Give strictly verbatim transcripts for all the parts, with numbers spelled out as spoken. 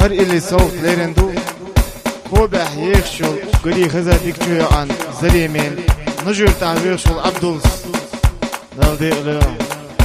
هر اللي صوت ليرندو خوبه يخشل قري خزا ديكتو عن زريمين نجر تعبيرشل عبدالس نالدي اليوم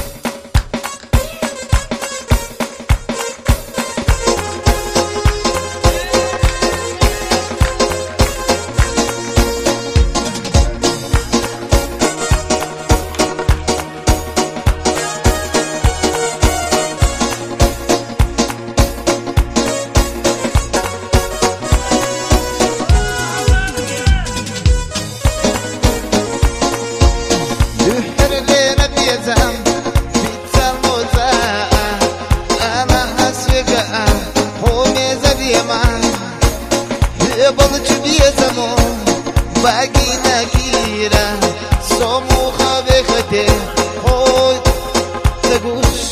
balıcı diyesem o bagina kira somu khabe khate hoy tagush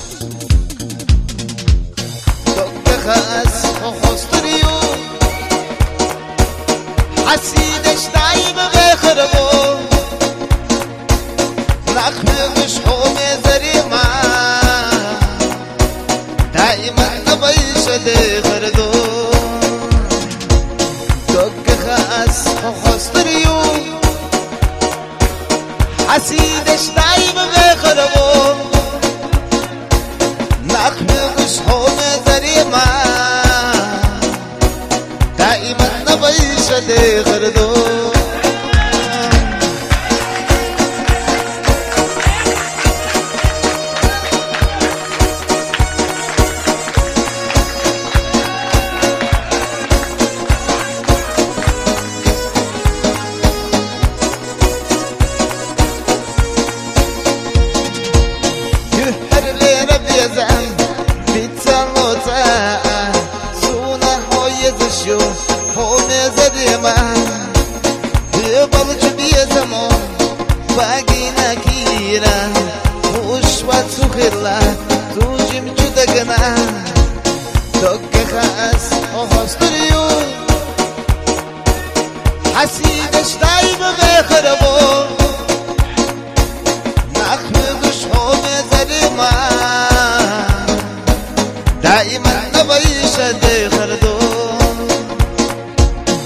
tok khas khostrio حسيد اشتايب غيخربو لخم مشحوم زريما دائما نبيش دخردو خستريو حسيد اشتايب غيخربو نخم مشحوم زريما دائما نبيش دخردو balıcı diyesem o bagina kira ushwat sukhila tujim judagna tokka khas ohostrio حسيد اشتايب غيخربو نخمد شحوم زريما دائما نبيش دخردو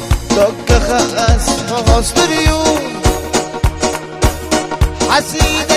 tokka khas ohostrio حسيد